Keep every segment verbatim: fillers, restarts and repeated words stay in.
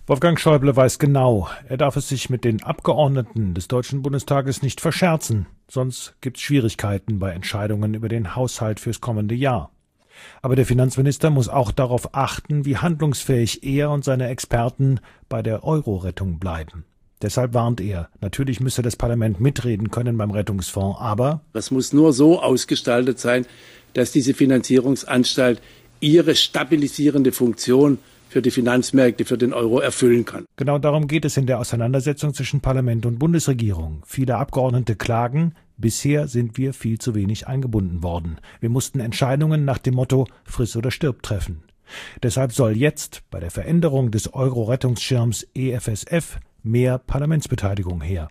Wolfgang Schäuble weiß genau, er darf es sich mit den Abgeordneten des Deutschen Bundestages nicht verscherzen, sonst gibt's Schwierigkeiten bei Entscheidungen über den Haushalt fürs kommende Jahr. Aber der Finanzminister muss auch darauf achten, wie handlungsfähig er und seine Experten bei der Euro-Rettung bleiben. Deshalb warnt er, natürlich müsse das Parlament mitreden können beim Rettungsfonds, aber das muss nur so ausgestaltet sein, dass diese Finanzierungsanstalt ihre stabilisierende Funktion für die Finanzmärkte, für den Euro erfüllen kann. Genau darum geht es in der Auseinandersetzung zwischen Parlament und Bundesregierung. Viele Abgeordnete klagen, bisher sind wir viel zu wenig eingebunden worden. Wir mussten Entscheidungen nach dem Motto friss oder stirb treffen. Deshalb soll jetzt bei der Veränderung des Euro-Rettungsschirms E F S F mehr Parlamentsbeteiligung her.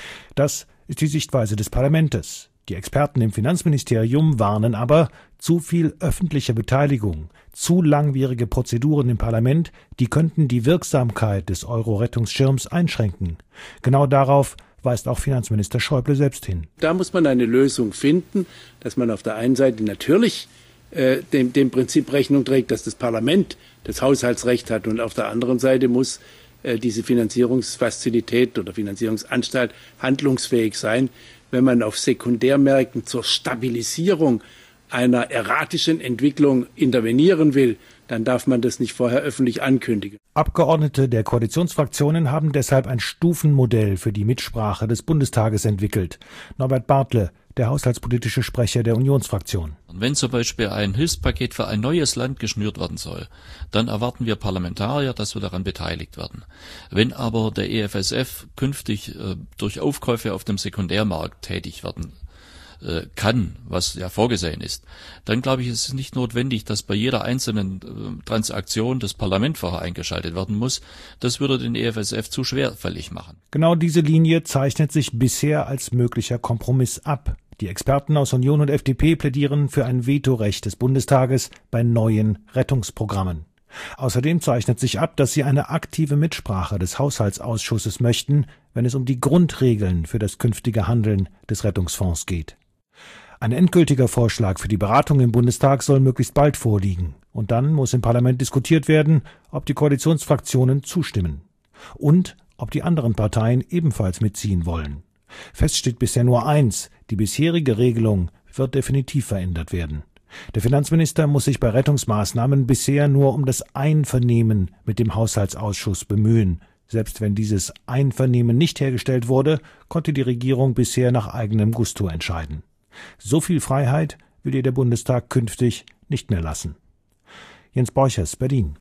Das ist die Sichtweise des Parlamentes. Die Experten im Finanzministerium warnen aber, zu viel öffentliche Beteiligung, zu langwierige Prozeduren im Parlament, die könnten die Wirksamkeit des Euro-Rettungsschirms einschränken. Genau darauf weist auch Finanzminister Schäuble selbst hin. Da muss man eine Lösung finden, dass man auf der einen Seite natürlich äh, dem, dem Prinzip Rechnung trägt, dass das Parlament das Haushaltsrecht hat, und auf der anderen Seite muss äh, diese Finanzierungsfazilität oder Finanzierungsanstalt handlungsfähig sein. Wenn man auf Sekundärmärkten zur Stabilisierung einer erratischen Entwicklung intervenieren will, dann darf man das nicht vorher öffentlich ankündigen. Abgeordnete der Koalitionsfraktionen haben deshalb ein Stufenmodell für die Mitsprache des Bundestages entwickelt. Norbert Bartle, der haushaltspolitische Sprecher der Unionsfraktion. Wenn zum Beispiel ein Hilfspaket für ein neues Land geschnürt werden soll, dann erwarten wir Parlamentarier, dass wir daran beteiligt werden. Wenn aber der E F S F künftig äh, durch Aufkäufe auf dem Sekundärmarkt tätig werden äh, kann, was ja vorgesehen ist, dann glaube ich, ist es nicht notwendig, dass bei jeder einzelnen äh, Transaktion das Parlament vorher eingeschaltet werden muss. Das würde den E F S F zu schwerfällig machen. Genau diese Linie zeichnet sich bisher als möglicher Kompromiss ab. Die Experten aus Union und F D P plädieren für ein Vetorecht des Bundestages bei neuen Rettungsprogrammen. Außerdem zeichnet sich ab, dass sie eine aktive Mitsprache des Haushaltsausschusses möchten, wenn es um die Grundregeln für das künftige Handeln des Rettungsfonds geht. Ein endgültiger Vorschlag für die Beratung im Bundestag soll möglichst bald vorliegen. Und dann muss im Parlament diskutiert werden, ob die Koalitionsfraktionen zustimmen. Und ob die anderen Parteien ebenfalls mitziehen wollen. Fest steht bisher nur eins: Die bisherige Regelung wird definitiv verändert werden. Der Finanzminister muss sich bei Rettungsmaßnahmen bisher nur um das Einvernehmen mit dem Haushaltsausschuss bemühen. Selbst wenn dieses Einvernehmen nicht hergestellt wurde, konnte die Regierung bisher nach eigenem Gusto entscheiden. So viel Freiheit will ihr der Bundestag künftig nicht mehr lassen. Jens Borchers, Berlin.